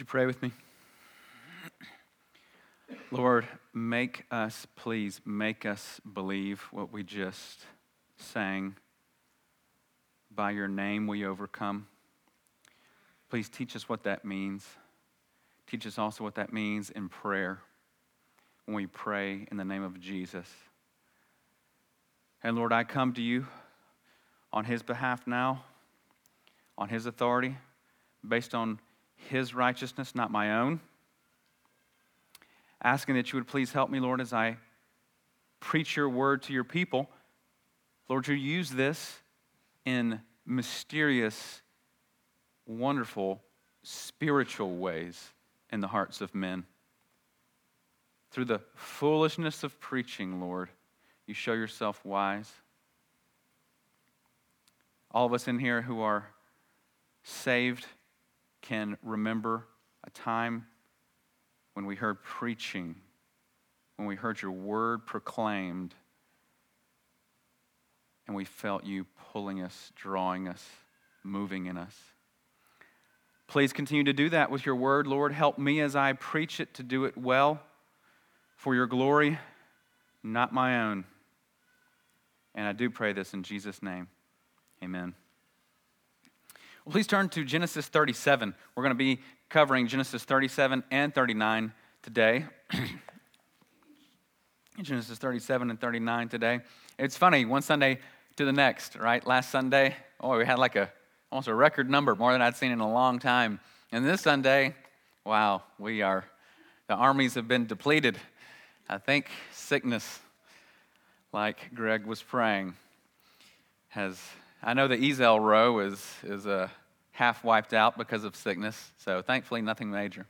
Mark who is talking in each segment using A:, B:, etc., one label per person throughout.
A: you pray with me? Lord, please make us believe what we just sang. By your name we overcome. Please teach us what that means. Teach us also what that means in prayer, when we pray in the name of Jesus. And Lord, I come to you on his behalf now, on his authority, based on his righteousness, not my own. Asking that you would please help me, Lord, as I preach your word to your people. Lord, you use this in mysterious, wonderful, spiritual ways in the hearts of men. Through the foolishness of preaching, Lord, you show yourself wise. All of us in here who are saved can remember a time when we heard preaching, when we heard your word proclaimed, and we felt you pulling us, drawing us, moving in us. Please continue to do that with your word, Lord. Help me as I preach it to do it well for your glory, not my own. And I do pray this in Jesus' name. Amen. Well, please turn to Genesis 37. We're going to be covering Genesis 37 and 39 today. Genesis 37 and 39 today. It's funny, one Sunday to the next, right? Last Sunday, we had almost a record number, more than I'd seen in a long time. And this Sunday, wow, the armies have been depleted. I think sickness, like Greg was praying, I know the Ezel row is half wiped out because of sickness, so thankfully nothing major.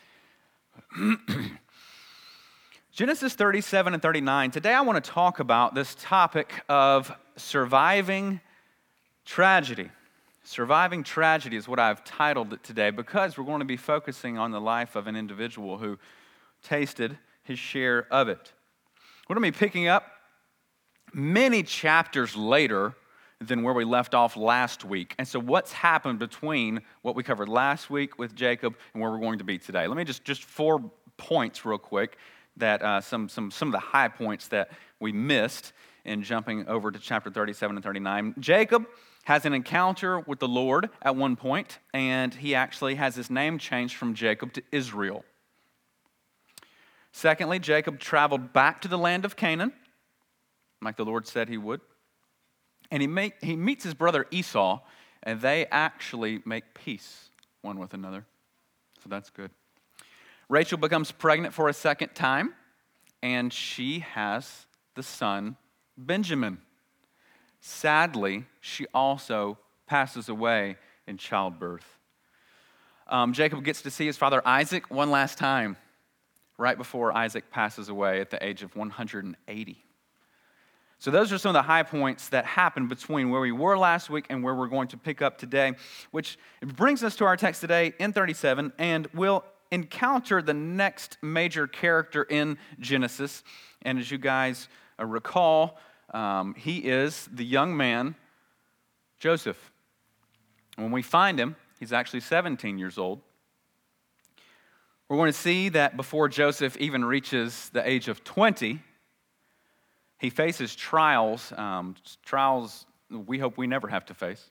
A: Genesis 37 and 39. Today I want to talk about this topic of surviving tragedy. Surviving tragedy is what I've titled it today because we're going to be focusing on the life of an individual who tasted his share of it. We're going to be picking up many chapters later than where we left off last week. And so what's happened between what we covered last week with Jacob and where we're going to be today? Let me just 4 points real quick that some of the high points that we missed in jumping over to chapter 37 and 39. Jacob has an encounter with the Lord at one point, and he actually has his name changed from Jacob to Israel. Secondly, Jacob traveled back to the land of Canaan, like the Lord said he would. And he meets his brother Esau, and they actually make peace one with another. So that's good. Rachel becomes pregnant for a second time, and she has the son Benjamin. Sadly, she also passes away in childbirth. Jacob gets to see his father Isaac one last time, right before Isaac passes away at the age of 180. So those are some of the high points that happened between where we were last week and where we're going to pick up today, which brings us to our text today in 37, and we'll encounter the next major character in Genesis. And as you guys recall, he is the young man, Joseph. When we find him, he's actually 17 years old. We're going to see that before Joseph even reaches the age of 20, he faces trials we hope we never have to face.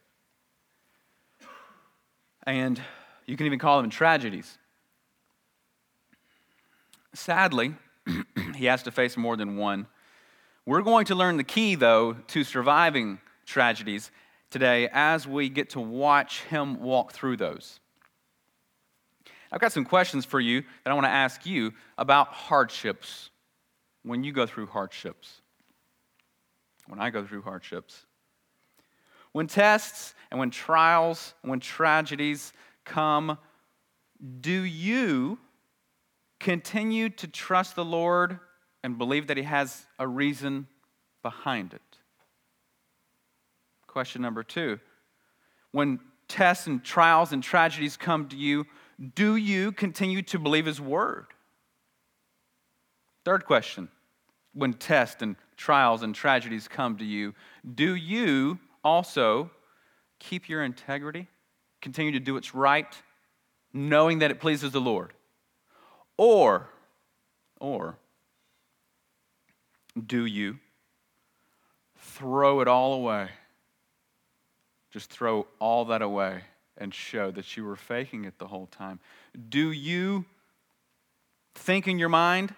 A: And you can even call them tragedies. Sadly, he has to face more than one. We're going to learn the key, though, to surviving tragedies today as we get to watch him walk through those. I've got some questions for you that I want to ask you about hardships when you go through hardships. When I go through hardships. When tests and when trials and when tragedies come, do you continue to trust the Lord and believe that He has a reason behind it? Question number 2. When tests and trials and tragedies come to you, do you continue to believe His word? Third question. When tests and trials and tragedies come to you, do you also keep your integrity? Continue to do what's right, knowing that it pleases the Lord? Or do you throw it all away? Just throw all that away and show that you were faking it the whole time. Do you think in your mind,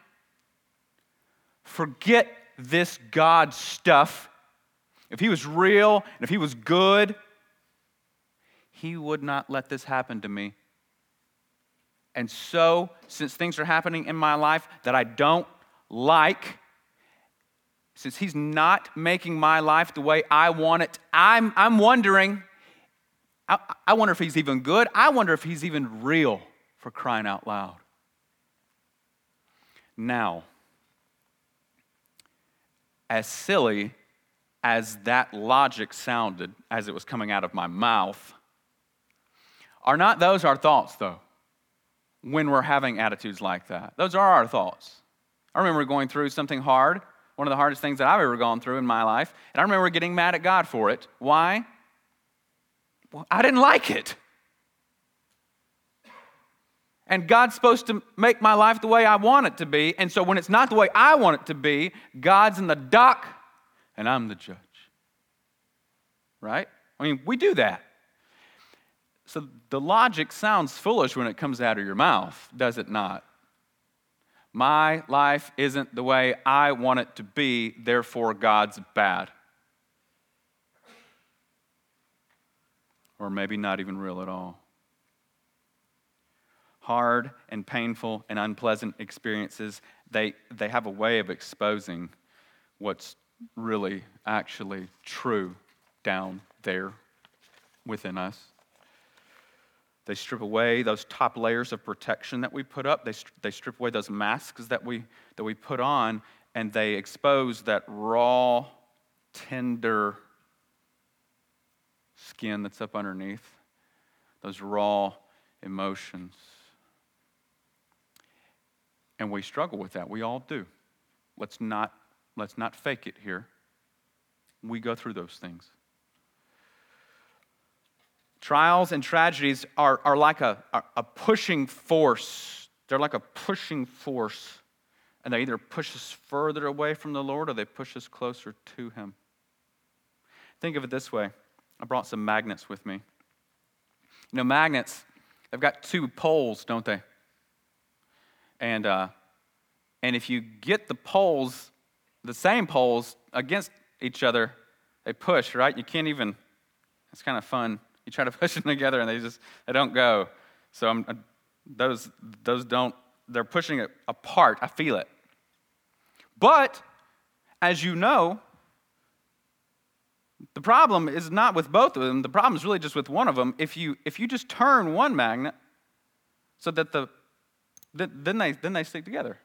A: forget this God stuff. If he was real and if he was good, he would not let this happen to me. And so, since things are happening in my life that I don't like, since he's not making my life the way I want it, I'm wondering, I wonder if he's even good. I wonder if he's even real, for crying out loud. Now, as silly as that logic sounded as it was coming out of my mouth, are not those our thoughts, though, when we're having attitudes like that? Those are our thoughts. I remember going through something hard, one of the hardest things that I've ever gone through in my life, and I remember getting mad at God for it. Why? Well, I didn't like it. And God's supposed to make my life the way I want it to be, and so when it's not the way I want it to be, God's in the dock, and I'm the judge. Right? I mean, we do that. So the logic sounds foolish when it comes out of your mouth, does it not? My life isn't the way I want it to be, therefore God's bad. Or maybe not even real at all. Hard and painful and unpleasant experiences, they have a way of exposing what's really actually true down there within us. They strip away those top layers of protection that we put up. They strip away those masks that we put on, and they expose that raw, tender skin that's up underneath, those raw emotions. And we struggle with that. We all do. Let's not fake it here. We go through those things. Trials and tragedies are like a pushing force. They're like a pushing force. And they either push us further away from the Lord or they push us closer to Him. Think of it this way. I brought some magnets with me. You know, magnets, they've got two poles, don't they? And if you get the poles, the same poles, against each other, they push, right? You can't even, it's kind of fun. You try to push them together and they don't go. So those don't, they're pushing it apart. I feel it. But, as you know, the problem is not with both of them. The problem is really just with one of them. If you just turn one magnet so that then they stick together.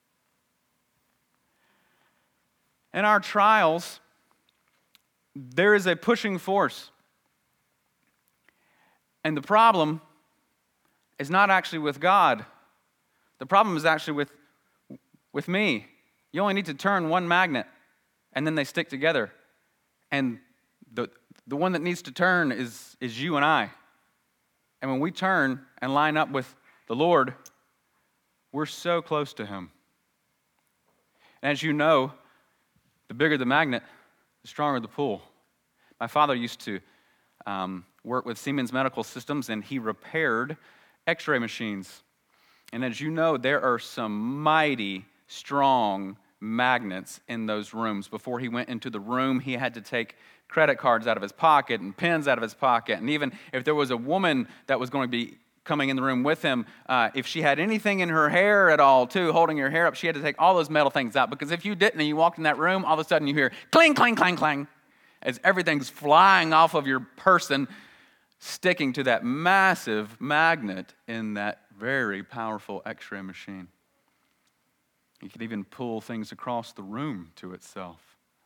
A: In our trials, there is a pushing force. And the problem is not actually with God. The problem is actually with me. You only need to turn one magnet, and then they stick together. And the one that needs to turn is you and I. And when we turn and line up with the Lord, we're so close to Him. And as you know, the bigger the magnet, the stronger the pull. My father used to work with Siemens Medical Systems, and he repaired x-ray machines. And as you know, there are some mighty strong magnets in those rooms. Before he went into the room, he had to take credit cards out of his pocket and pens out of his pocket. And even if there was a woman that was going to be coming in the room with him, if she had anything in her hair at all, too, holding her hair up, she had to take all those metal things out. Because if you didn't and you walked in that room, all of a sudden you hear clang, clang, clang, clang, as everything's flying off of your person, sticking to that massive magnet in that very powerful x-ray machine. You could even pull things across the room to itself.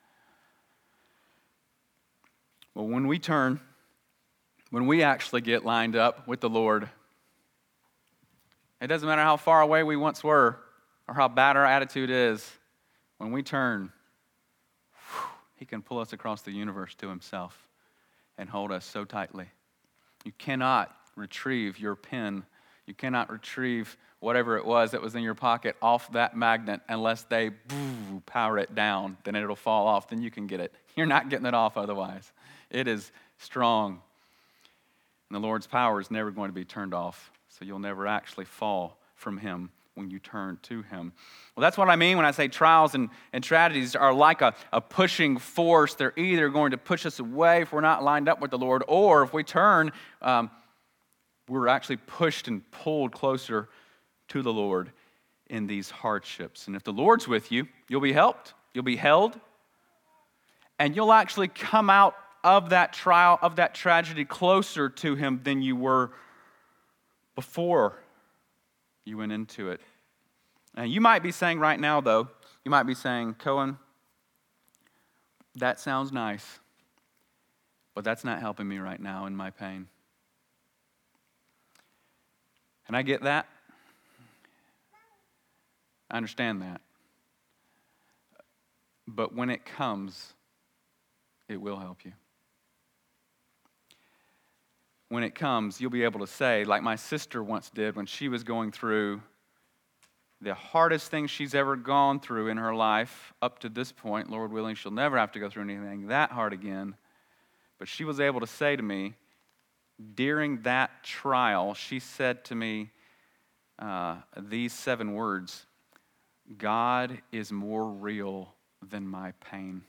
A: Well, when we turn, when we actually get lined up with the Lord, it doesn't matter how far away we once were or how bad our attitude is, when we turn, He can pull us across the universe to Himself and hold us so tightly. You cannot retrieve your pen. You cannot retrieve whatever it was that was in your pocket off that magnet unless they power it down. Then it'll fall off. Then you can get it. You're not getting it off otherwise. It is strong. And the Lord's power is never going to be turned off. So you'll never actually fall from him when you turn to him. Well, that's what I mean when I say trials and tragedies are like a pushing force. They're either going to push us away if we're not lined up with the Lord, or if we turn, we're actually pushed and pulled closer to the Lord in these hardships. And if the Lord's with you, you'll be helped, you'll be held, and you'll actually come out of that trial, of that tragedy, closer to him than you were before you went into it. And you might be saying right now, though, you might be saying, Cohen, that sounds nice, but that's not helping me right now in my pain. And I get that. I understand that. But when it comes, it will help you. When it comes, you'll be able to say, like my sister once did when she was going through the hardest thing she's ever gone through in her life up to this point. Lord willing, she'll never have to go through anything that hard again. But she was able to say to me, during that trial, she said to me these 7 words, God is more real than my pain.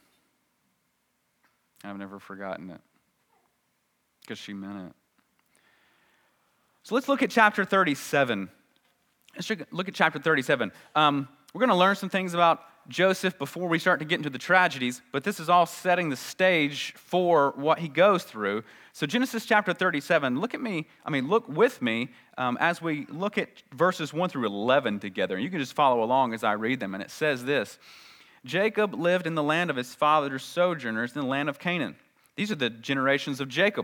A: I've never forgotten it because she meant it. So let's look at chapter 37. Let's look at chapter 37. We're going to learn some things about Joseph before we start to get into the tragedies, but this is all setting the stage for what he goes through. So Genesis chapter 37, look with me as we look at verses 1 through 11 together. You can just follow along as I read them, and it says this. Jacob lived in the land of his father's sojourners in the land of Canaan. These are the generations of Jacob.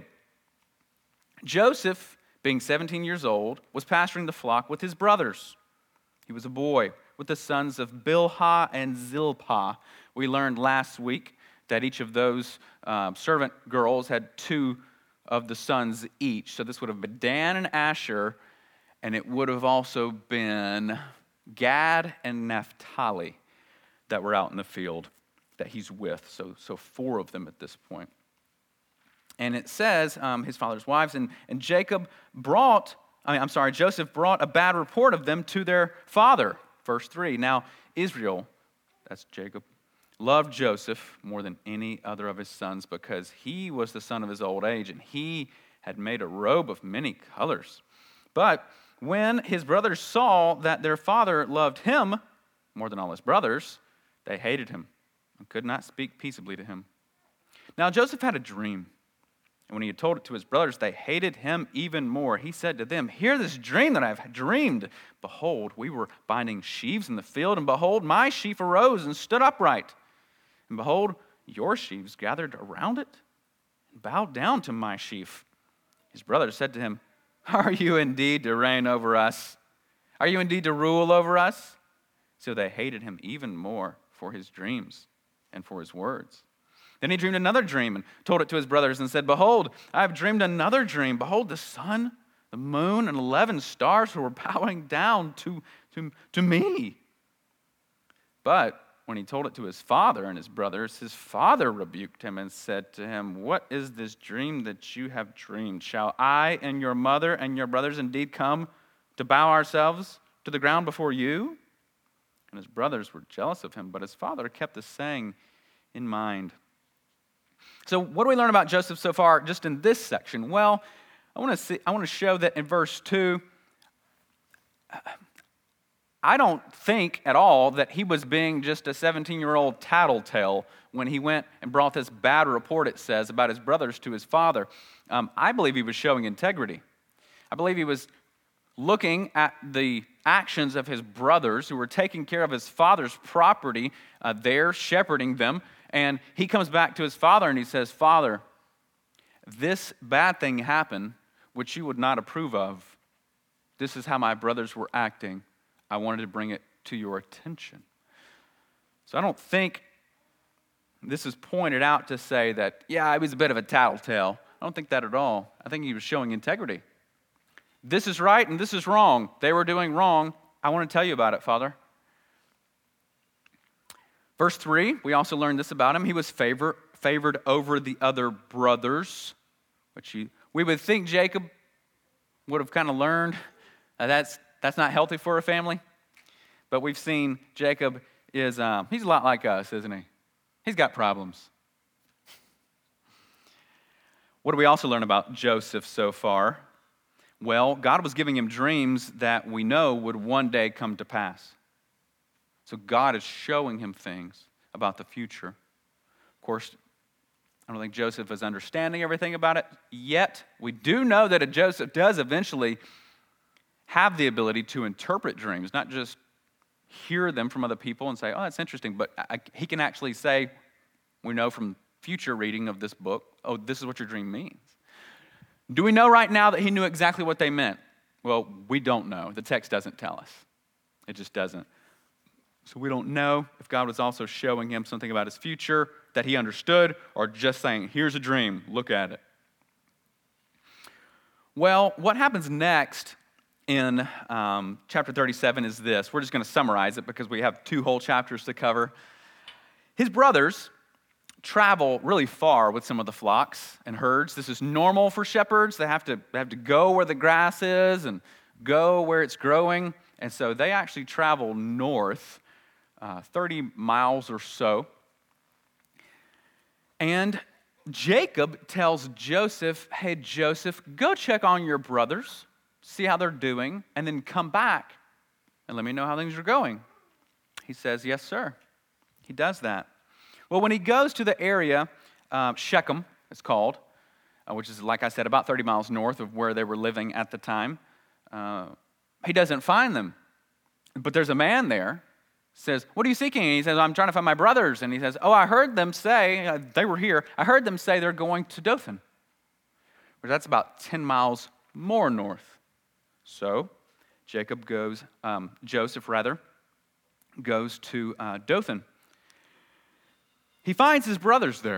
A: Joseph, being 17 years old, was pasturing the flock with his brothers. He was a boy with the sons of Bilhah and Zilpah. We learned last week that each of those servant girls had 2 of the sons each. So this would have been Dan and Asher, and it would have also been Gad and Naphtali that were out in the field that he's with. So 4 of them at this point. And it says, his father's wives, and Joseph brought a bad report of them to their father. Verse 3, now Israel, that's Jacob, loved Joseph more than any other of his sons because he was the son of his old age, and he had made a robe of many colors. But when his brothers saw that their father loved him more than all his brothers, they hated him and could not speak peaceably to him. Now Joseph had a dream. And when he had told it to his brothers, they hated him even more. He said to them, hear this dream that I've dreamed. Behold, we were binding sheaves in the field, and behold, my sheaf arose and stood upright. And behold, your sheaves gathered around it and bowed down to my sheaf. His brothers said to him, are you indeed to reign over us? Are you indeed to rule over us? So they hated him even more for his dreams and for his words. Then he dreamed another dream and told it to his brothers and said, behold, I have dreamed another dream. Behold, the sun, the moon, and 11 stars who were bowing down to me. But when he told it to his father and his brothers, his father rebuked him and said to him, what is this dream that you have dreamed? Shall I and your mother and your brothers indeed come to bow ourselves to the ground before you? And his brothers were jealous of him, but his father kept the saying in mind. So what do we learn about Joseph so far just in this section? Well, I want to show that in verse 2, I don't think at all that he was being just a 17-year-old tattletale when he went and brought this bad report, it says, about his brothers to his father. I believe he was showing integrity. I believe he was looking at the actions of his brothers who were taking care of his father's property there, shepherding them. And he comes back to his father and he says, Father, this bad thing happened, which you would not approve of. This is how my brothers were acting. I wanted to bring it to your attention. So I don't think this is pointed out to say that, yeah, he was a bit of a tattletale. I don't think that at all. I think he was showing integrity. This is right and this is wrong. They were doing wrong. I want to tell you about it, Father. Verse 3, we also learned this about him. He was favored over the other brothers, which we would think Jacob would have kind of learned. That's not healthy for a family. But we've seen Jacob he's a lot like us, isn't he? He's got problems. What do we also learn about Joseph so far? Well, God was giving him dreams that we know would one day come to pass. So God is showing him things about the future. Of course, I don't think Joseph is understanding everything about it yet. We do know that Joseph does eventually have the ability to interpret dreams, not just hear them from other people and say, oh, that's interesting, but he can actually say, we know from future reading of this book, oh, this is what your dream means. Do we know right now that he knew exactly what they meant? Well, we don't know. The text doesn't tell us. It just doesn't. So we don't know if God was also showing him something about his future that he understood, or just saying, here's a dream, look at it. Well, what happens next in chapter 37 is this. We're just going to summarize it because we have 2 whole chapters to cover. His brothers travel really far with some of the flocks and herds. This is normal for shepherds. They have to go where the grass is and go where it's growing. And so they actually travel north 30 miles or so. And Jacob tells Joseph, hey, Joseph, go check on your brothers, see how they're doing, and then come back and let me know how things are going. He says, yes, sir. He does that. Well, when he goes to the area, Shechem, it's called, which is, like I said, about 30 miles north of where they were living at the time, he doesn't find them. But there's a man there, says, what are you seeking? And he says, I'm trying to find my brothers. And he says, oh, I heard them say, they were here, I heard them say they're going to Dothan, which that's about 10 miles more north. So Joseph goes to Dothan. He finds his brothers there.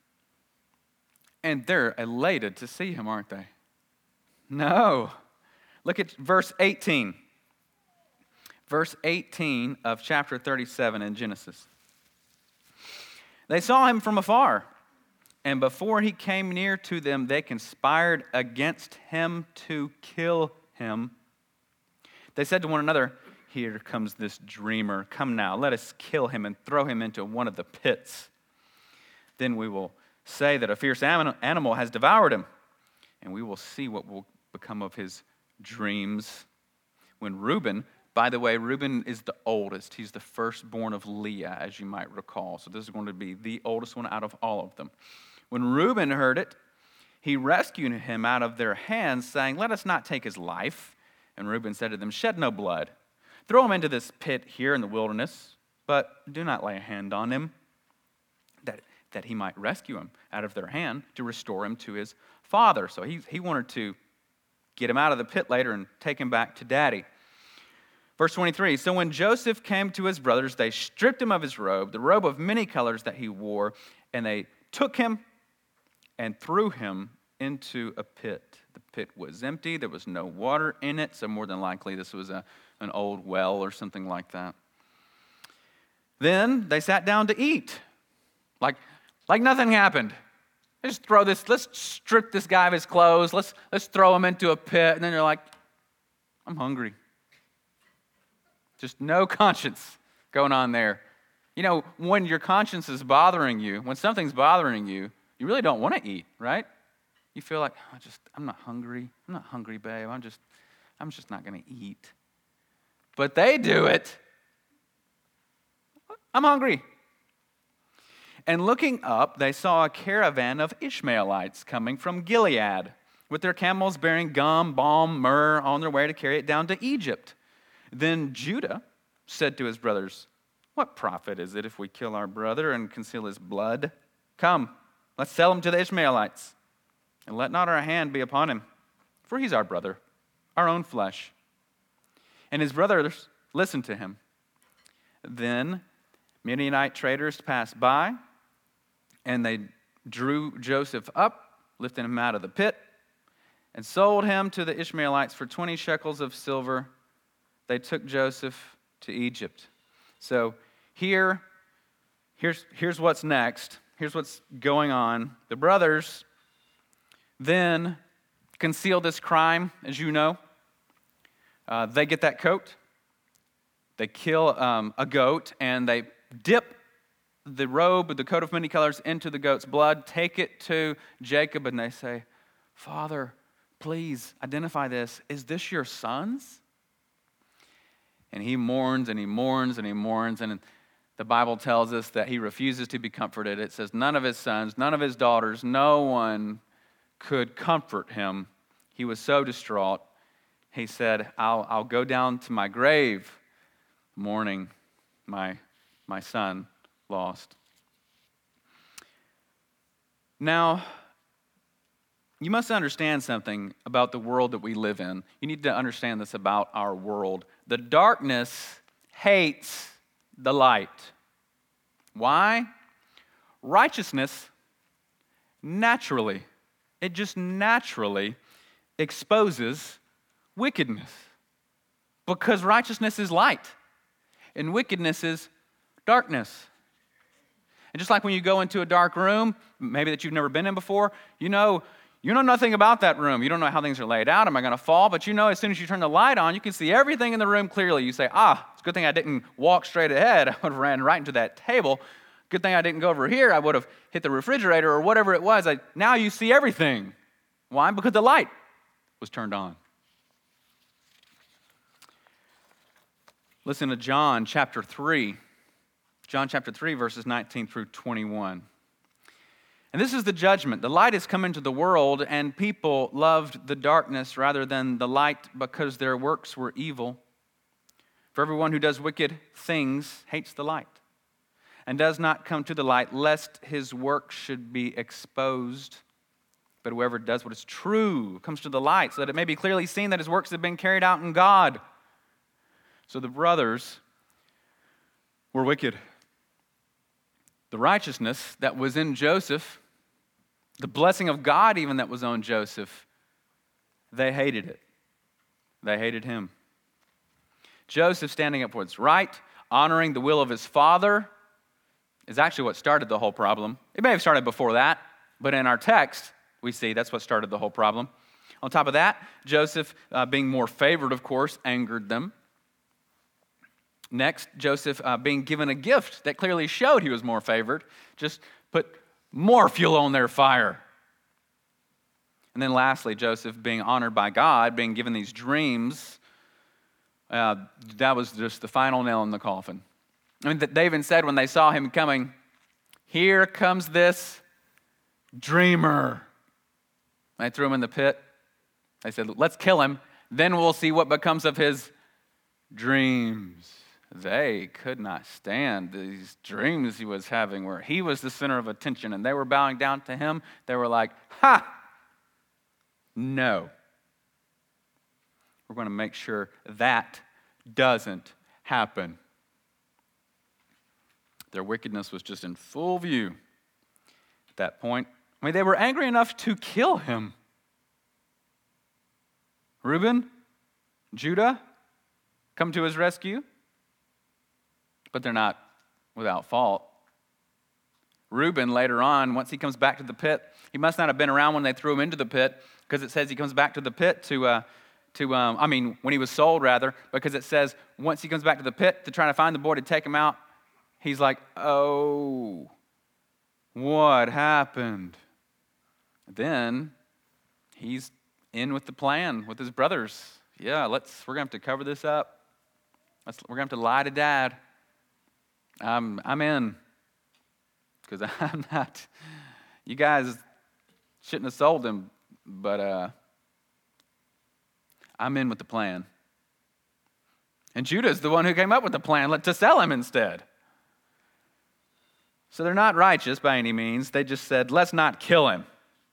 A: And they're elated to see him, aren't they? No. Look at verse 18. Verse 18 of chapter 37 in Genesis. They saw him from afar, and before he came near to them, they conspired against him to kill him. They said to one another, here comes this dreamer. Come now, let us kill him and throw him into one of the pits. Then we will say that a fierce animal has devoured him, and we will see what will become of his dreams. When Reuben, by the way, Reuben is the oldest. He's the firstborn of Leah, as you might recall. So this is going to be the oldest one out of all of them. When Reuben heard it, he rescued him out of their hands, saying, let us not take his life. And Reuben said to them, shed no blood. Throw him into this pit here in the wilderness, but do not lay a hand on him, that he might rescue him out of their hand to restore him to his father. So he wanted to get him out of the pit later and take him back to daddy. Verse 23, so when Joseph came to his brothers, they stripped him of his robe, the robe of many colors that he wore, and they took him and threw him into a pit. The pit was empty. There was no water in it, so more than likely this was an old well or something like that. Then they sat down to eat. Like nothing happened. Let's strip this guy of his clothes. Let's throw him into a pit. And then they're like, I'm hungry. Just no conscience going on there. You know, when your conscience is bothering you, when something's bothering you, you really don't want to eat, right? You feel like, I'm not hungry. I'm not hungry, babe. I'm just not going to eat. But they do it. I'm hungry. And looking up, they saw a caravan of Ishmaelites coming from Gilead, with their camels bearing gum, balm, myrrh on their way to carry it down to Egypt. Then Judah said to his brothers, what profit is it if we kill our brother and conceal his blood? Come, let's sell him to the Ishmaelites, and let not our hand be upon him, for he's our brother, our own flesh. And his brothers listened to him. Then Midianite traders passed by, and they drew Joseph up, lifting him out of the pit. and sold him to the Ishmaelites for 20 shekels of silver. They took Joseph to Egypt. So here's what's next. Here's what's going on. The brothers then conceal this crime, as you know. They get that coat. They kill a goat, and they dip the robe, the coat of many colors, into the goat's blood, take it to Jacob, and they say, Father, please identify this. Is this your son's? And he mourns and he mourns and he mourns, and the Bible tells us that he refuses to be comforted. It says none of his sons, none of his daughters, no one could comfort him. He was so distraught. He said, I'll go down to my grave mourning my son lost. Now, you must understand something about the world that we live in. You need to understand this about our world. The darkness hates the light. Why? Righteousness naturally, it just naturally exposes wickedness. Because righteousness is light, and wickedness is darkness. And just like when you go into a dark room, maybe that you've never been in before, you know nothing about that room. You don't know how things are laid out. Am I going to fall? But as soon as you turn the light on, you can see everything in the room clearly. You say, it's a good thing I didn't walk straight ahead. I would have ran right into that table. Good thing I didn't go over here. I would have hit the refrigerator or whatever it was. Now you see everything. Why? Because the light was turned on. Listen to John chapter 3. John chapter 3, verses 19 through 21. And this is the judgment. The light has come into the world, and people loved the darkness rather than the light because their works were evil. For everyone who does wicked things hates the light and does not come to the light, lest his work should be exposed. But whoever does what is true comes to the light, so that it may be clearly seen that his works have been carried out in God. So the brothers were wicked. The righteousness that was in Joseph, the blessing of God even that was on Joseph, they hated it. They hated him. Joseph standing up for what's right, honoring the will of his father, is actually what started the whole problem. It may have started before that, but in our text, we see that's what started the whole problem. On top of that, Joseph, being more favored, of course, angered them. Next, Joseph being given a gift that clearly showed he was more favored, just put more fuel on their fire. And then lastly, Joseph being honored by God, being given these dreams, that was just the final nail in the coffin. I mean, they even said when they saw him coming, here comes this dreamer. They threw him in the pit. They said, let's kill him, then we'll see what becomes of his dreams. They could not stand these dreams he was having where he was the center of attention and they were bowing down to him. They were like, no. We're going to make sure that doesn't happen. Their wickedness was just in full view at that point. I mean, they were angry enough to kill him. Reuben, Judah, come to his rescue. But they're not without fault. Reuben, later on, once he comes back to the pit, he must not have been around when they threw him into the pit, because it says he comes back to the pit when he was sold, rather, because it says once he comes back to the pit to try to find the boy to take him out, he's like, oh, what happened? Then he's in with the plan with his brothers. Yeah, we're going to have to cover this up. We're going to have to lie to Dad. I'm in, because I'm not. You guys shouldn't have sold him, but I'm in with the plan. And Judah's the one who came up with the plan to sell him instead. So they're not righteous by any means. They just said, let's not kill him.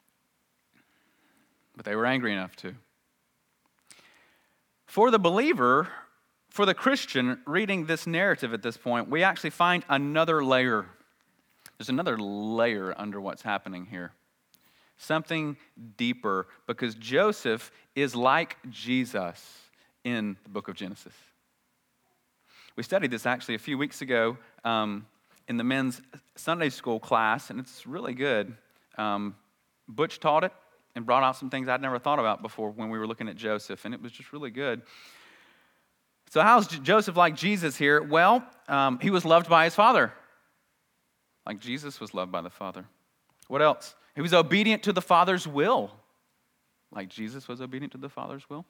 A: But they were angry enough to. For the believer, for the Christian reading this narrative at this point, we actually find another layer. There's another layer under what's happening here. something deeper, because Joseph is like Jesus in the book of Genesis. We studied this actually a few weeks ago in the men's Sunday school class, and it's really good. Butch taught it and brought out some things I'd never thought about before when we were looking at Joseph, and it was just really good. So how's Joseph like Jesus here? Well, he was loved by his father, like Jesus was loved by the Father. What else? He was obedient to the Father's will, like Jesus was obedient to the Father's will.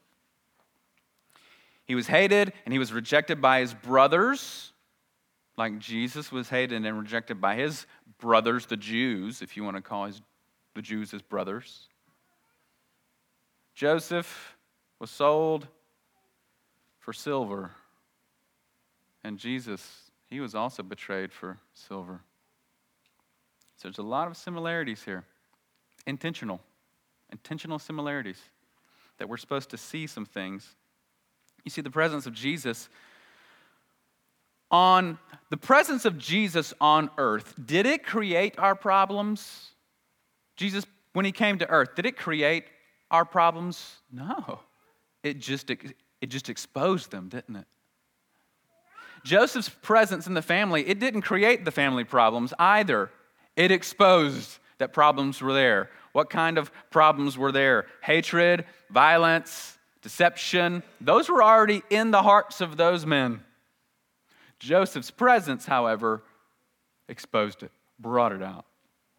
A: He was hated and he was rejected by his brothers, like Jesus was hated and rejected by his brothers, the Jews, if you want to call the Jews his brothers. Joseph was sold for silver, and Jesus, he was also betrayed for silver. So there's a lot of similarities here, intentional similarities, that we're supposed to see some things. You see, the presence of Jesus on earth, did it create our problems? Jesus, when he came to earth, did it create our problems? No. It just exposed them, didn't it? Joseph's presence in the family, it didn't create the family problems either. It exposed that problems were there. What kind of problems were there? Hatred, violence, deception. Those were already in the hearts of those men. Joseph's presence, however, exposed it, brought it out.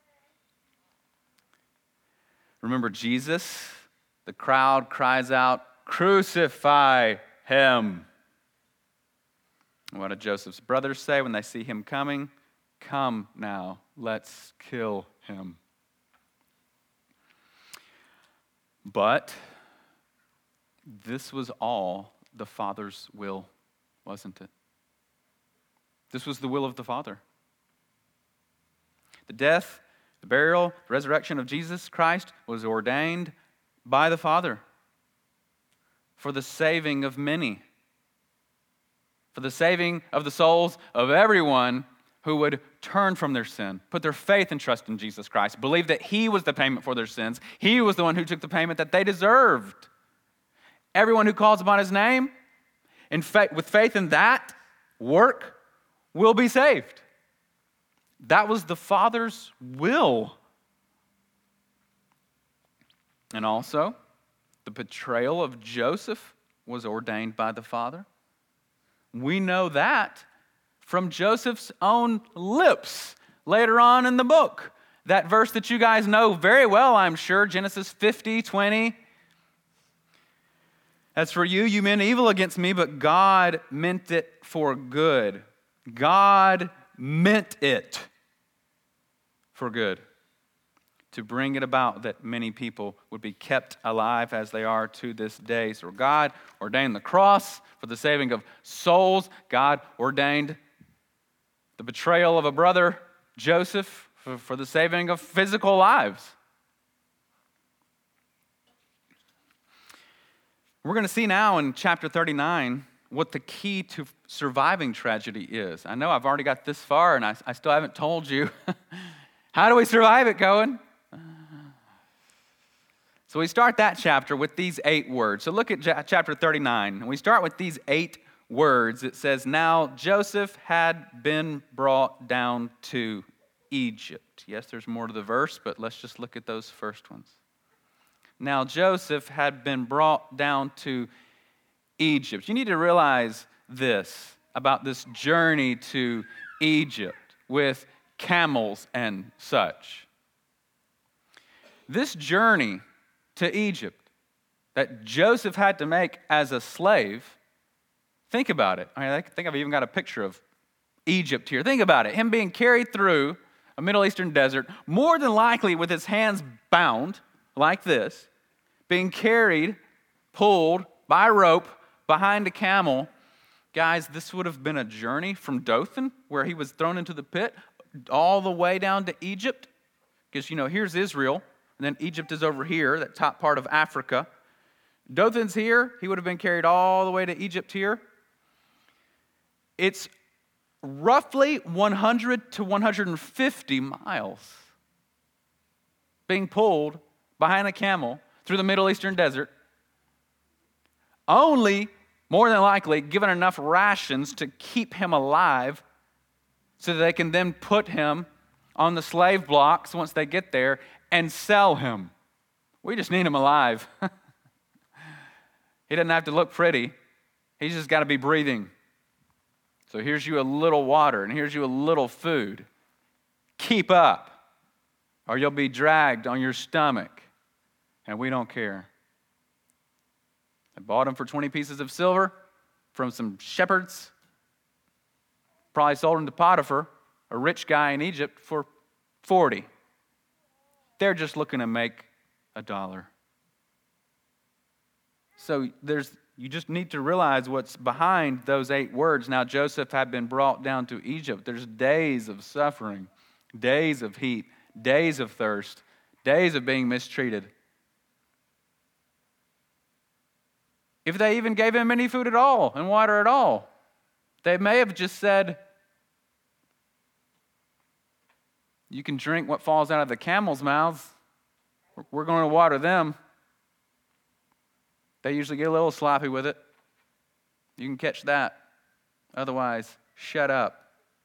A: Remember Jesus? The crowd cries out, "Crucify him." And what did Joseph's brothers say when they see him coming? "Come now, let's kill him." But this was all the Father's will, wasn't it? This was the will of the Father. The death, the burial, the resurrection of Jesus Christ was ordained by the Father for the saving of many, for the saving of the souls of everyone who would turn from their sin, put their faith and trust in Jesus Christ, believe that he was the payment for their sins. He was the one who took the payment that they deserved. Everyone who calls upon his name, with faith in that work, will be saved. That was the Father's will. And also, the betrayal of Joseph was ordained by the Father. We know that from Joseph's own lips later on in the book. That verse that you guys know very well, I'm sure, Genesis 50:20. "As for you, you meant evil against me, but God meant it for good." God meant it for good, to bring it about that many people would be kept alive as they are to this day. So God ordained the cross for the saving of souls. God ordained the betrayal of a brother, Joseph, for the saving of physical lives. We're going to see now in chapter 39 what the key to surviving tragedy is. I know I've already got this far, and I still haven't told you. How do we survive it, Cohen? So we start that chapter with these 8 words. So look at chapter 39, and we start with these 8 words. It says, "Now Joseph had been brought down to Egypt." Yes, there's more to the verse, but let's just look at those first ones. Now Joseph had been brought down to Egypt. You need to realize this about this journey to Egypt with camels and such. This journey to Egypt that Joseph had to make as a slave, think about it. I think I've even got a picture of Egypt here. Think about it. Him being carried through a Middle Eastern desert, more than likely with his hands bound like this, being carried, pulled by rope behind a camel. Guys, this would have been a journey from Dothan, where he was thrown into the pit, all the way down to Egypt. Because, here's Israel, and then Egypt is over here, that top part of Africa. Dothan's here. He would have been carried all the way to Egypt here. It's roughly 100 to 150 miles. being pulled behind a camel through the Middle Eastern desert, only, more than likely, given enough rations to keep him alive so that they can then put him on the slave blocks once they get there and sell him. We just need him alive. He doesn't have to look pretty. He's just got to be breathing. So here's you a little water, and here's you a little food. Keep up, or you'll be dragged on your stomach, and we don't care. I bought him for 20 pieces of silver from some shepherds. Probably sold him to Potiphar, a rich guy in Egypt, for 40. They're just looking to make $1. So you just need to realize what's behind those 8 words. Now Joseph had been brought down to Egypt. There's days of suffering, days of heat, days of thirst, days of being mistreated. If they even gave him any food at all and water at all, they may have just said, you can drink what falls out of the camel's mouths. We're going to water them. They usually get a little sloppy with it. You can catch that. Otherwise, shut up.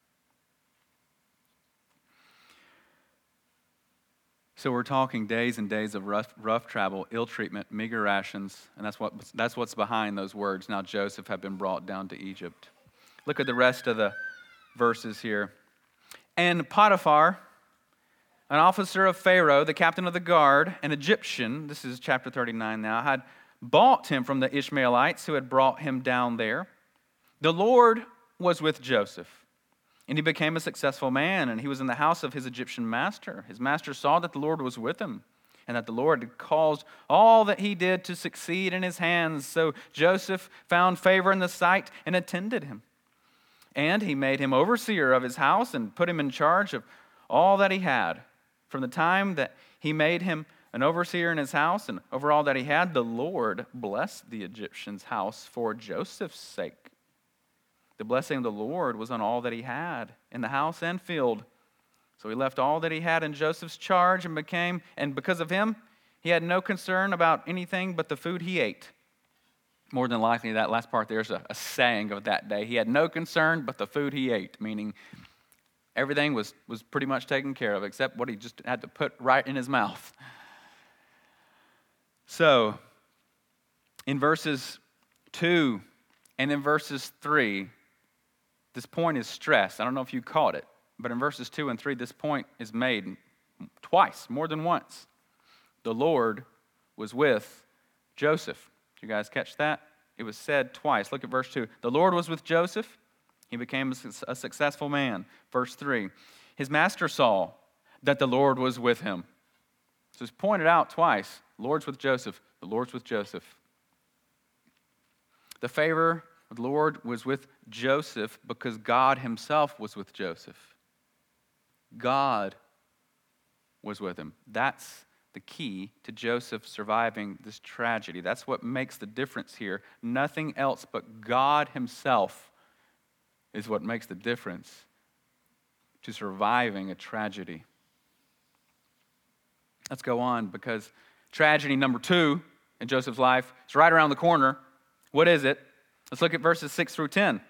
A: So we're talking days and days of rough travel, ill treatment, meager rations, and that's what's behind those words. Now Joseph had been brought down to Egypt. Look at the rest of the verses here. And Potiphar, an officer of Pharaoh, the captain of the guard, an Egyptian, this is chapter 39 now, had bought him from the Ishmaelites who had brought him down there. The Lord was with Joseph, and he became a successful man, and he was in the house of his Egyptian master. His master saw that the Lord was with him, and that the Lord had caused all that he did to succeed in his hands. So Joseph found favor in the sight and attended him. And he made him overseer of his house and put him in charge of all that he had. From the time that he made him an overseer in his house and over all that he had, the Lord blessed the Egyptian's house for Joseph's sake. The blessing of the Lord was on all that he had in the house and field. So he left all that he had in Joseph's charge and because of him, he had no concern about anything but the food he ate. More than likely, that last part there's a saying of that day. He had no concern but the food he ate, meaning everything was pretty much taken care of except what he just had to put right in his mouth. So, in verses 2 and in verses 3, this point is stressed. I don't know if you caught it, but in verses 2 and 3, this point is made twice, more than once. The Lord was with Joseph. Did you guys catch that? It was said twice. Look at verse 2. The Lord was with Joseph. He became a successful man. Verse 3. His master saw that the Lord was with him. So it's pointed out twice. The Lord's with Joseph. The Lord's with Joseph. The favor of the Lord was with Joseph because God himself was with Joseph. God was with him. That's the key to Joseph surviving this tragedy. That's what makes the difference here. Nothing else but God himself is what makes the difference to surviving a tragedy. Let's go on, because tragedy number 2 in Joseph's life is right around the corner. What is it? Let's look at verses 6 through 10.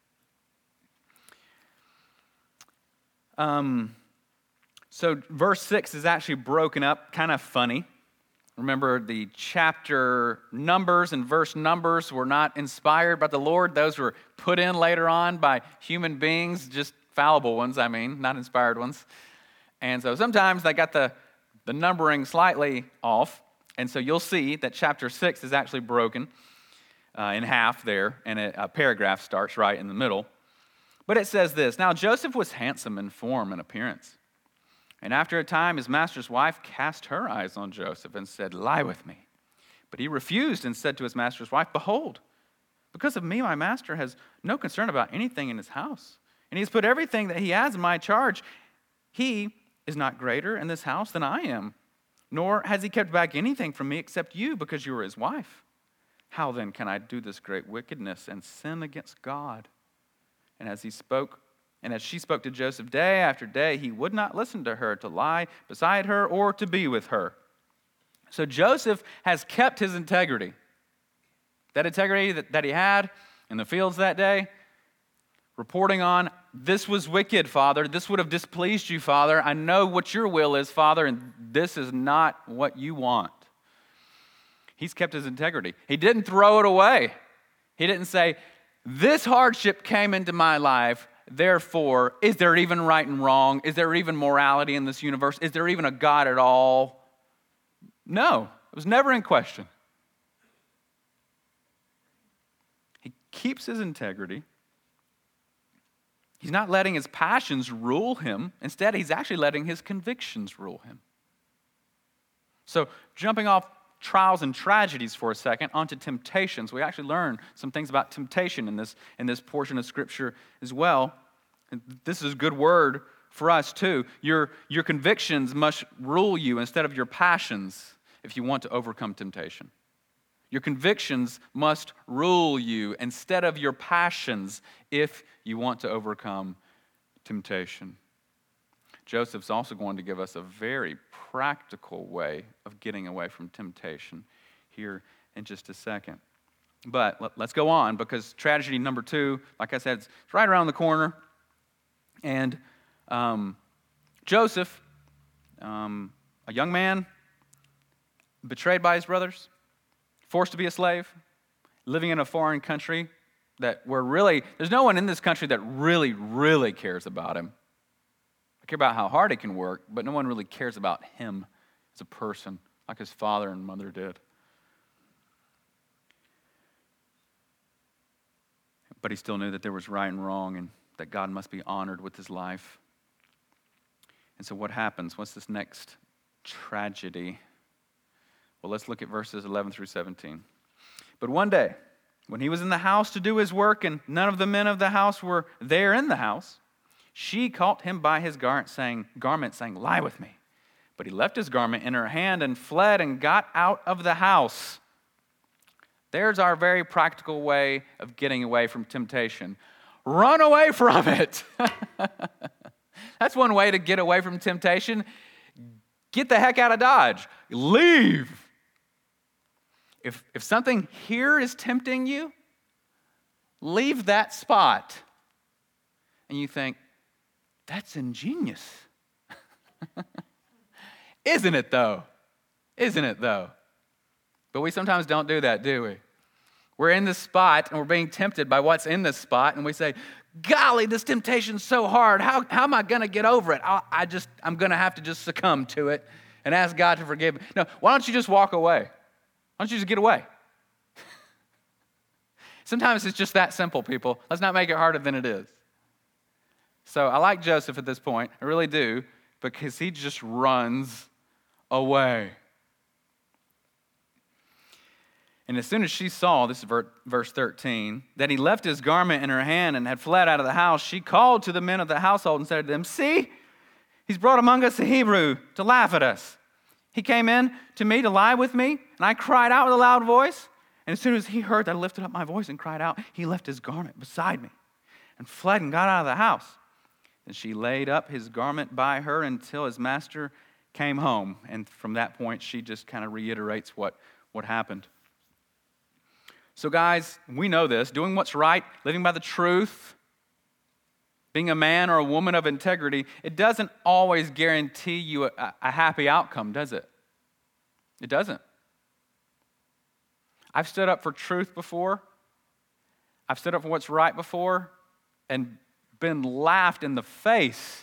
A: So verse 6 is actually broken up, kind of funny. Remember, the chapter numbers and verse numbers were not inspired by the Lord. Those were put in later on by human beings, just fallible ones, not inspired ones. And so sometimes they got the numbering slightly off. And so you'll see that chapter 6 is actually broken in half there, and a paragraph starts right in the middle. But it says this: Now Joseph was handsome in form and appearance. And after a time, his master's wife cast her eyes on Joseph and said, "Lie with me." But he refused and said to his master's wife, "Behold, because of me, my master has no concern about anything in his house. And he has put everything that he has in my charge. He is not greater in this house than I am, nor has he kept back anything from me except you, because you are his wife. How then can I do this great wickedness and sin against God?" And as he spoke And as she spoke to Joseph day after day, he would not listen to her, to lie beside her, or to be with her. So Joseph has kept his integrity. That integrity that he had in the fields that day, reporting on, this was wicked, Father. This would have displeased you, Father. I know what your will is, Father, and this is not what you want. He's kept his integrity. He didn't throw it away. He didn't say, this hardship came into my life, therefore, is there even right and wrong? Is there even morality in this universe? Is there even a God at all? No, it was never in question. He keeps his integrity. He's not letting his passions rule him. Instead, he's actually letting his convictions rule him. So, jumping off trials and tragedies for a second onto temptations, we actually learn some things about temptation in this portion of Scripture as well. And this is a good word for us too. Your convictions must rule you instead of your passions if you want to overcome temptation. Your convictions must rule you instead of your passions if you want to overcome temptation. Joseph's also going to give us a very practical way of getting away from temptation here in just a second. But let's go on, because tragedy number 2, like I said, it's right around the corner. And Joseph, a young man, betrayed by his brothers, forced to be a slave, living in a foreign country there's no one in this country that really, really cares about him. I care about how hard he can work, but no one really cares about him as a person like his father and mother did. But he still knew that there was right and wrong and that God must be honored with his life. And so what happens? What's this next tragedy? Well, let's look at verses 11 through 17. But one day, when he was in the house to do his work and none of the men of the house were there in the house, she caught him by his garment, saying, lie with me. But he left his garment in her hand and fled and got out of the house. There's our very practical way of getting away from temptation. Run away from it. That's one way to get away from temptation. Get the heck out of Dodge. Leave. If something here is tempting you, leave that spot. And you think, that's ingenious. Isn't it though? Isn't it though? But we sometimes don't do that, do we? We're in this spot and we're being tempted by what's in this spot, and we say, golly, this temptation's so hard. How am I going to get over it? I'm going to have to just succumb to it and ask God to forgive me. No, why don't you just walk away? Why don't you just get away? Sometimes it's just that simple, people. Let's not make it harder than it is. So I like Joseph at this point. I really do, because he just runs away. And as soon as she saw, this is verse 13, that he left his garment in her hand and had fled out of the house, she called to the men of the household and said to them, see, he's brought among us a Hebrew to laugh at us. He came in to me to lie with me, and I cried out with a loud voice. And as soon as he heard that I lifted up my voice and cried out, he left his garment beside me and fled and got out of the house. And she laid up his garment by her until his master came home. And from that point, she just kind of reiterates what happened. So guys, we know this. Doing what's right, living by the truth, being a man or a woman of integrity, it doesn't always guarantee you a happy outcome, does it? It doesn't. I've stood up for truth before. I've stood up for what's right before and been laughed in the face.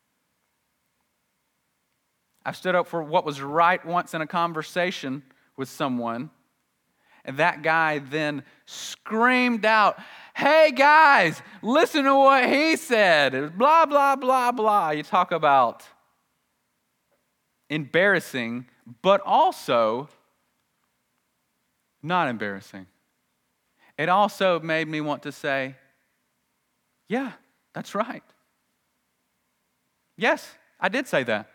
A: I've stood up for what was right once in a conversation with someone, and that guy then screamed out, hey guys, listen to what he said. It was blah, blah, blah, blah. You talk about embarrassing, but also not embarrassing. It also made me want to say, yeah, that's right. Yes, I did say that.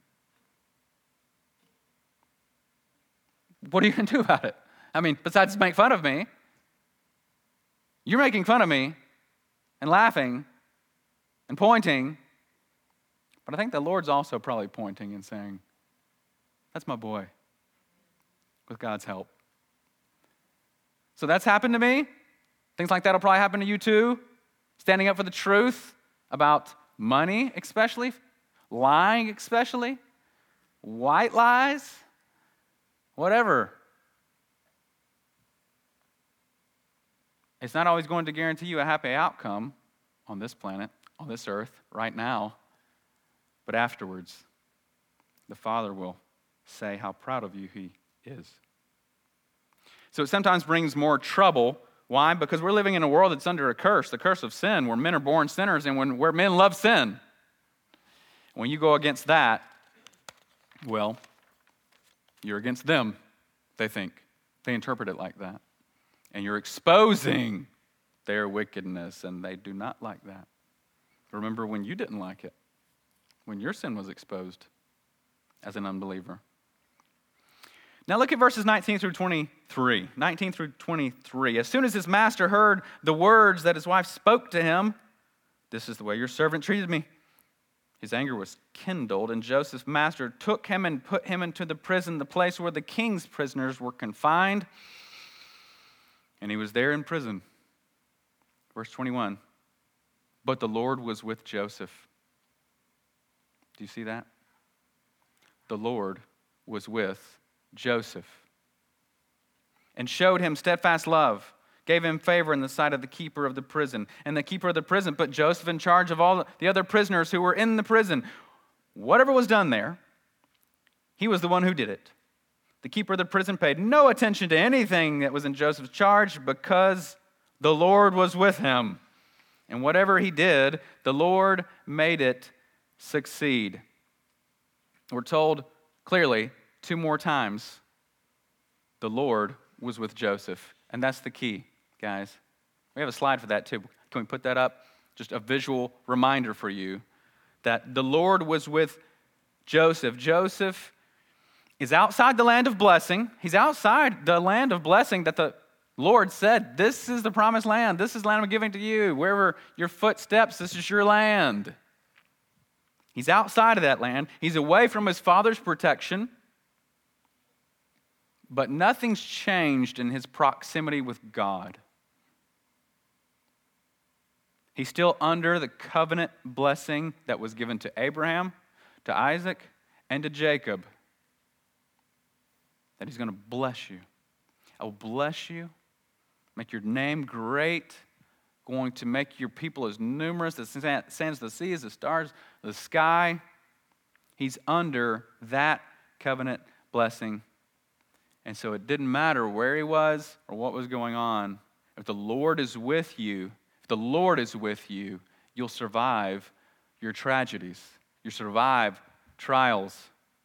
A: What are you going to do about it? I mean, besides make fun of me, you're making fun of me and laughing and pointing, but I think the Lord's also probably pointing and saying, that's my boy, with God's help. So that's happened to me. Things like that will probably happen to you too. Standing up for the truth about money especially, lying especially, white lies, whatever. It's not always going to guarantee you a happy outcome on this planet, on this earth, right now. But afterwards, the Father will say how proud of you He is. So it sometimes brings more trouble. Why? Because we're living in a world that's under a curse, the curse of sin, where men are born sinners and where men love sin. When you go against that, well, you're against them, they think. They interpret it like that. And you're exposing their wickedness, and they do not like that. Remember when you didn't like it, when your sin was exposed as an unbeliever. Now look at verses 19 through 23. 19 through 23. As soon as his master heard the words that his wife spoke to him, this is the way your servant treated me, his anger was kindled, and Joseph's master took him and put him into the prison, the place where the king's prisoners were confined. And he was there in prison. Verse 21. But the Lord was with Joseph. Do you see that? The Lord was with Joseph and showed him steadfast love, gave him favor in the sight of the keeper of the prison. And the keeper of the prison put Joseph in charge of all the other prisoners who were in the prison. Whatever was done there, he was the one who did it. The keeper of the prison paid no attention to anything that was in Joseph's charge because the Lord was with him. And whatever he did, the Lord made it succeed. We're told clearly 2 more times, the Lord was with Joseph. And that's the key, guys. We have a slide for that too. Can we put that up? Just a visual reminder for you that the Lord was with Joseph. Joseph is outside the land of blessing. He's outside the land of blessing that the Lord said, this is the promised land. This is the land I'm giving to you. Wherever your foot steps, this is your land. He's outside of that land. He's away from his father's protection. But nothing's changed in his proximity with God. He's still under the covenant blessing that was given to Abraham, to Isaac, and to Jacob. That he's going to bless you. I will bless you, make your name great, going to make your people as numerous as the sands of the sea, as the stars of the sky. He's under that covenant blessing. And so it didn't matter where he was or what was going on. If the Lord is with you, you'll survive your tragedies. You'll survive trials.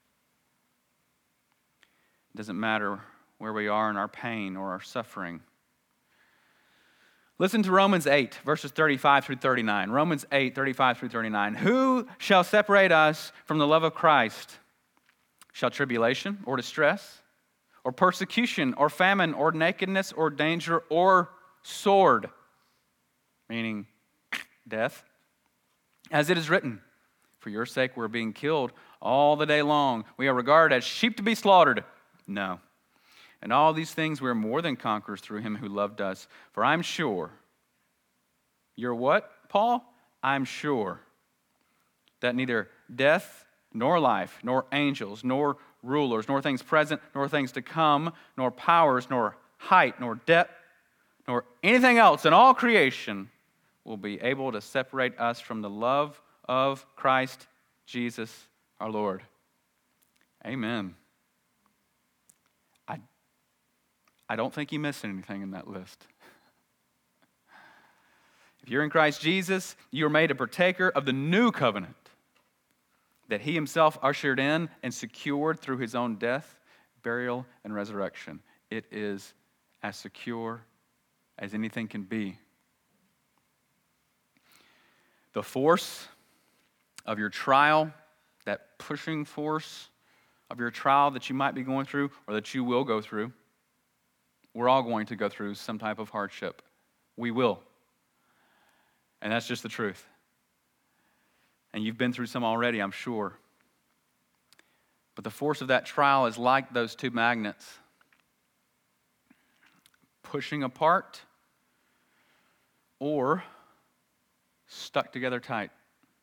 A: It doesn't matter where we are in our pain or our suffering. Listen to Romans 8, verses 35 through 39. Romans 8, 35 through 39. Who shall separate us from the love of Christ? Shall tribulation or distress, or persecution, or famine, or nakedness, or danger, or sword? Meaning death. As it is written, for your sake we're being killed all the day long. We are regarded as sheep to be slaughtered. No. And all these things we are more than conquerors through him who loved us. For I'm sure. You're what, Paul? I'm sure that neither death, nor life, nor angels, nor rulers, nor things present, nor things to come, nor powers, nor height, nor depth, nor anything else in all creation will be able to separate us from the love of Christ Jesus our Lord. Amen. I don't think you missed anything in that list. If you're in Christ Jesus, you are made a partaker of the new covenant that he himself ushered in and secured through his own death, burial, and resurrection. It is as secure as anything can be. The force of your trial, that pushing force of your trial that you might be going through or that you will go through, we're all going to go through some type of hardship. We will. And that's just the truth. And you've been through some already, I'm sure. But the force of that trial is like those two magnets, pushing apart or stuck together tight.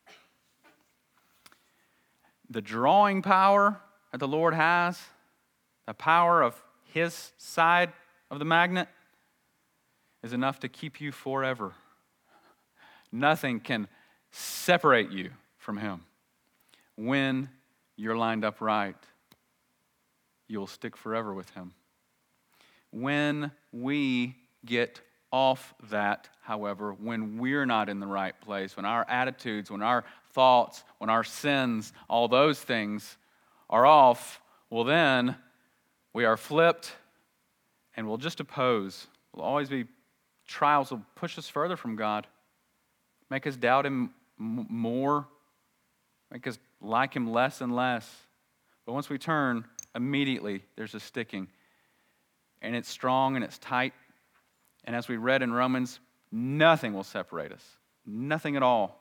A: The drawing power that the Lord has, the power of His side of the magnet, is enough to keep you forever. Nothing can separate you from Him. When you're lined up right, you'll stick forever with Him. When we get off that, however, when we're not in the right place, when our attitudes, when our thoughts, when our sins, all those things are off, well then we are flipped and we'll just oppose. We'll always be, trials will push us further from God, make us doubt Him more, make us like Him less and less. But once we turn, immediately there's a sticking. And it's strong and it's tight. And as we read in Romans, nothing will separate us. Nothing at all.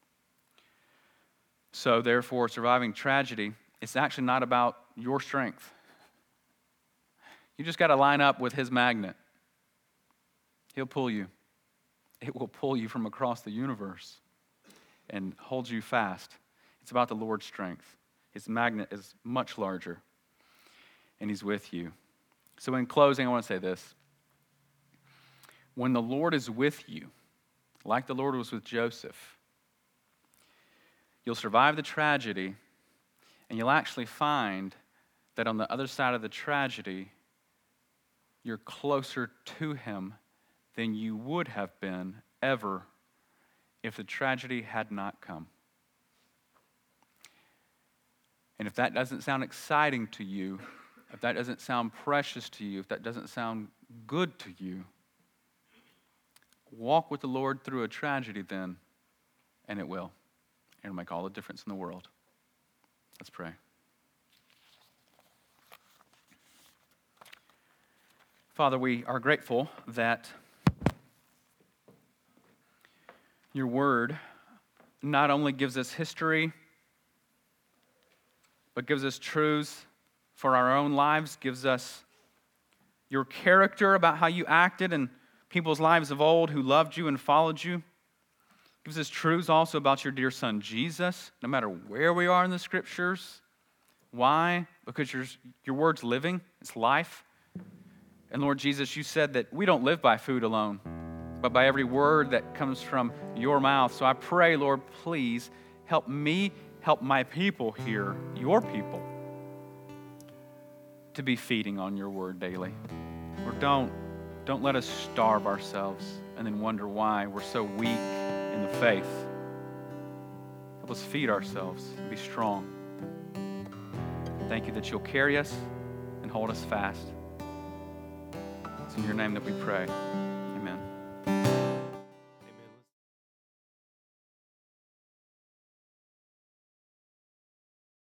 A: So therefore, surviving tragedy, it's actually not about your strength. You just got to line up with His magnet. He'll pull you. It will pull you from across the universe and hold you fast. It's about the Lord's strength. His magnet is much larger, and He's with you. So in closing, I want to say this. When the Lord is with you, like the Lord was with Joseph, you'll survive the tragedy, and you'll actually find that on the other side of the tragedy, you're closer to Him than you would have been ever if the tragedy had not come. And if that doesn't sound exciting to you, if that doesn't sound precious to you, if that doesn't sound good to you, walk with the Lord through a tragedy then, and it will. It'll make all the difference in the world. Let's pray. Father, we are grateful that your word not only gives us history, but gives us truths for our own lives, gives us your character about how you acted in people's lives of old who loved you and followed you. Gives us truths also about your dear Son, Jesus, no matter where we are in the Scriptures. Why? Because your word's living, it's life. And Lord Jesus, you said that we don't live by food alone, but by every word that comes from your mouth. So I pray, Lord, please help me, help my people here, your people, to be feeding on your word daily. Or don't let us starve ourselves and then wonder why we're so weak in the faith. Help us feed ourselves and be strong. Thank you that you'll carry us and hold us fast. It's in your name that we pray.